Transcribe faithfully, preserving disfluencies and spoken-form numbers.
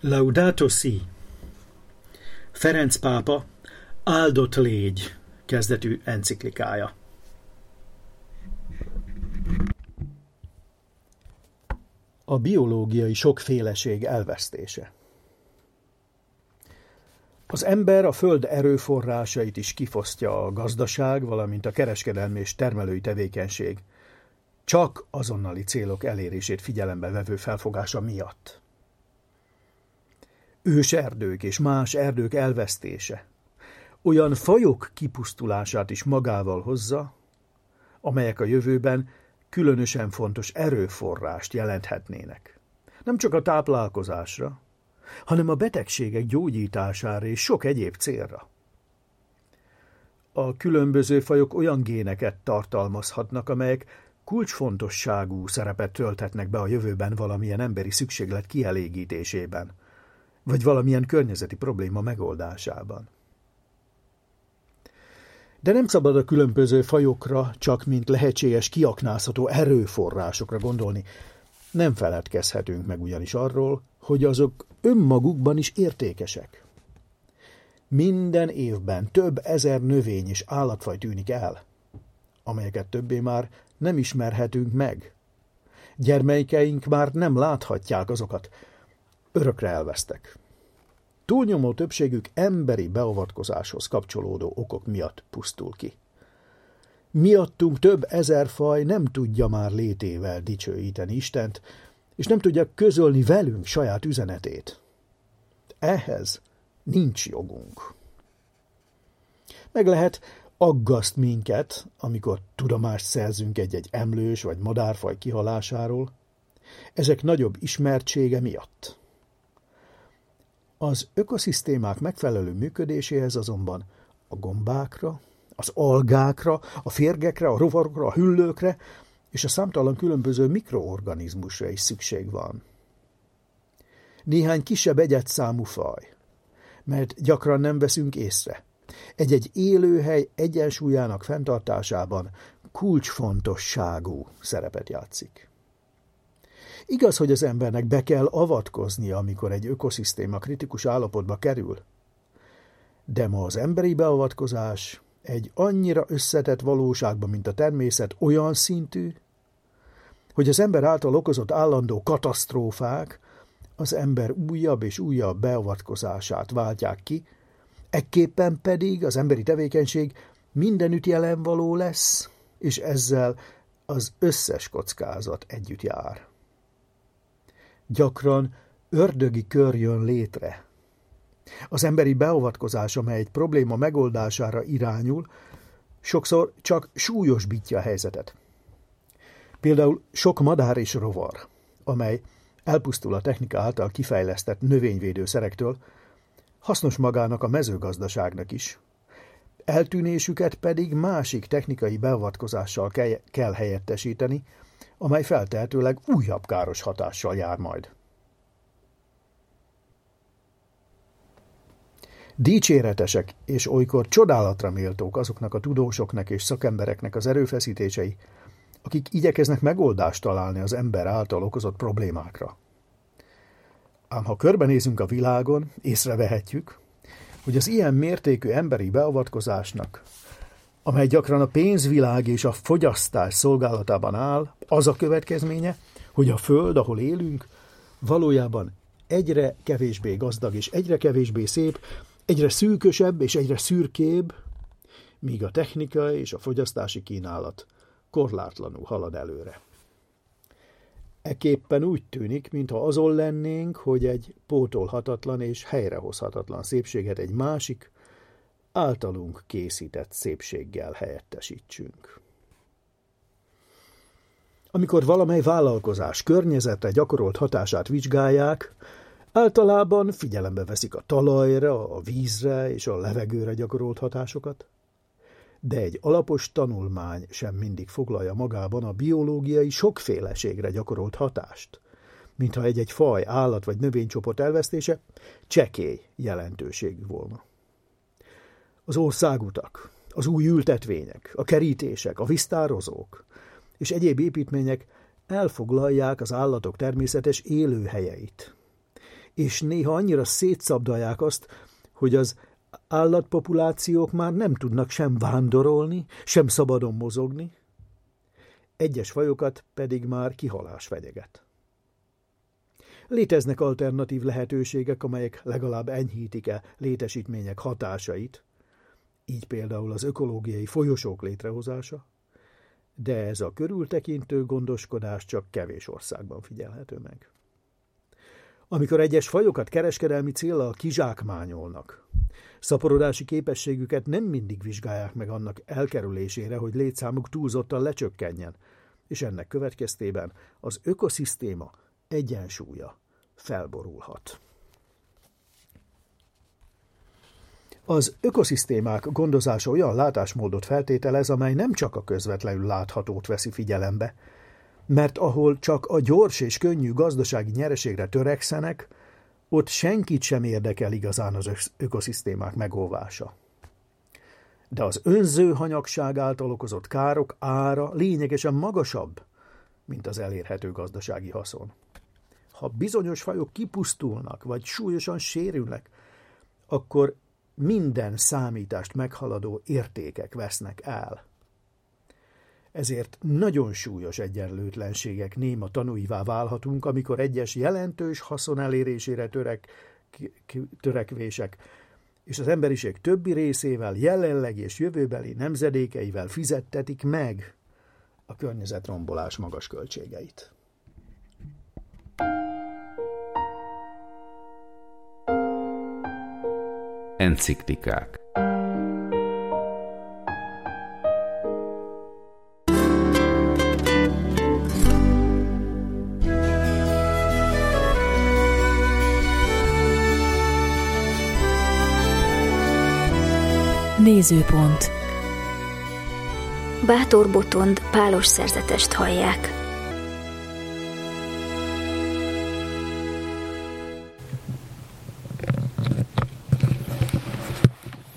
Laudato si! Ferenc pápa áldott légy kezdetű enciklikája. A biológiai sokféleség elvesztése. Az ember a föld erőforrásait is kifosztja a gazdaság, valamint a kereskedelmi és termelői tevékenység, csak azonnali célok elérését figyelembe vevő felfogása miatt. Őserdők és más erdők elvesztése olyan fajok kipusztulását is magával hozza, amelyek a jövőben különösen fontos erőforrást jelenthetnének. Nem csak a táplálkozásra, hanem a betegségek gyógyítására és sok egyéb célra. A különböző fajok olyan géneket tartalmazhatnak, amelyek kulcsfontosságú szerepet tölthetnek be a jövőben valamilyen emberi szükséglet kielégítésében, vagy valamilyen környezeti probléma megoldásában. De nem szabad a különböző fajokra csak mint lehetséges kiaknázható erőforrásokra gondolni. Nem feledkezhetünk meg ugyanis arról, hogy azok önmagukban is értékesek. Minden évben több ezer növény és állatfaj tűnik el, amelyeket többé már nem ismerhetünk meg. Gyermekeink már nem láthatják azokat, örökre elvesztek. Túlnyomó többségük emberi beavatkozáshoz kapcsolódó okok miatt pusztul ki. Miattunk több ezer faj nem tudja már létével dicsőíteni Istent, és nem tudja közölni velünk saját üzenetét. Ehhez nincs jogunk. Meg lehet aggaszt minket, amikor tudomást szerzünk egy-egy emlős vagy madárfaj kihalásáról, ezek nagyobb ismertsége miatt. Az ökoszisztémák megfelelő működéséhez azonban a gombákra, az algákra, a férgekre, a rovarokra, a hüllőkre és a számtalan különböző mikroorganizmusra is szükség van. Néhány kisebb egyedszámú faj, mert gyakran nem veszünk észre, egy-egy élőhely egyensúlyának fenntartásában kulcsfontosságú szerepet játszik. Igaz, hogy az embernek be kell avatkoznia, amikor egy ökoszisztéma kritikus állapotba kerül, de ma az emberi beavatkozás egy annyira összetett valóságban, mint a természet, olyan szintű, hogy az ember által okozott állandó katasztrófák az ember újabb és újabb beavatkozását váltják ki, ekképpen pedig az emberi tevékenység mindenütt jelen való lesz, és ezzel az összes kockázat együtt jár. Gyakran ördögi kör jön létre. Az emberi beavatkozás, amely egy probléma megoldására irányul, sokszor csak súlyosbítja a helyzetet. Például sok madár és rovar, amely elpusztul a technika által kifejlesztett növényvédőszerektől, hasznos magának a mezőgazdaságnak is. Eltűnésüket pedig másik technikai beavatkozással kell helyettesíteni, amely feltehetőleg újabb káros hatással jár majd. Dicséretesek és olykor csodálatra méltók azoknak a tudósoknak és szakembereknek az erőfeszítései, akik igyekeznek megoldást találni az ember által okozott problémákra. Ám ha körbenézünk a világon, észrevehetjük, hogy az ilyen mértékű emberi beavatkozásnak, amely gyakran a pénzvilág és a fogyasztás szolgálatában áll, az a következménye, hogy a föld, ahol élünk, valójában egyre kevésbé gazdag és egyre kevésbé szép, egyre szűkösebb és egyre szürkébb, míg a technika és a fogyasztási kínálat korlátlanul halad előre. Ekképpen úgy tűnik, mintha azon lennénk, hogy egy pótolhatatlan és helyrehozhatatlan szépséget egy másik, általunk készített szépséggel helyettesítsünk. Amikor valamely vállalkozás környezetre gyakorolt hatását vizsgálják, általában figyelembe veszik a talajra, a vízre és a levegőre gyakorolt hatásokat, de egy alapos tanulmány sem mindig foglalja magában a biológiai sokféleségre gyakorolt hatást, mintha egy-egy faj, állat vagy növénycsoport elvesztése csekély jelentőségű volna. Az országutak, az új ültetvények, a kerítések, a víztározók és egyéb építmények elfoglalják az állatok természetes élőhelyeit. és néha annyira szétszabdalják azt, hogy az állatpopulációk már nem tudnak sem vándorolni, sem szabadon mozogni, egyes fajokat pedig már kihalás fenyeget. Léteznek alternatív lehetőségek, amelyek legalább enyhítik-e létesítmények hatásait, így például az ökológiai folyosók létrehozása, de ez a körültekintő gondoskodás csak kevés országban figyelhető meg. Amikor egyes fajokat kereskedelmi céllal kizsákmányolnak, szaporodási képességüket nem mindig vizsgálják meg annak elkerülésére, hogy létszámuk túlzottan lecsökkenjen, és ennek következtében az ökoszisztéma egyensúlya felborulhat. Az ökoszisztémák gondozása olyan látásmódot feltételez, amely nem csak a közvetlenül láthatót veszi figyelembe, mert ahol csak a gyors és könnyű gazdasági nyereségre törekszenek, ott senkit sem érdekel igazán az ökoszisztémák megóvása. De az önző hanyagság által okozott károk ára lényegesen magasabb, mint az elérhető gazdasági haszon. Ha bizonyos fajok kipusztulnak, vagy súlyosan sérülnek, akkor minden számítást meghaladó értékek vesznek el. Ezért nagyon súlyos egyenlőtlenségek néma tanúivá válhatunk, amikor egyes jelentős haszon elérésére törek, törekvések és az emberiség többi részével, jelenleg és jövőbeli nemzedékeivel fizettetik meg a környezetrombolás magas költségeit. Enciklikák. Nézőpont. Bátor Botond pálos szerzetest hallják.